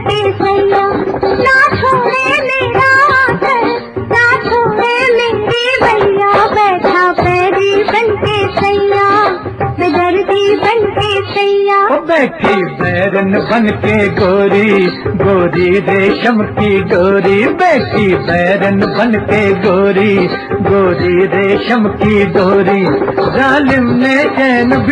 के सैया, ना छोड़े मेरा आंचल, ना छोड़े मेरी भैया, बैठा पैरी बन के सैया, बेदर्दी बन के सैया। बैठी बैरन बन के गोरी, गोरी रेशम की डोरी, बैठी बैरन बन के गोरी, गोरी रेशम की डोरी, जालिम ने चैन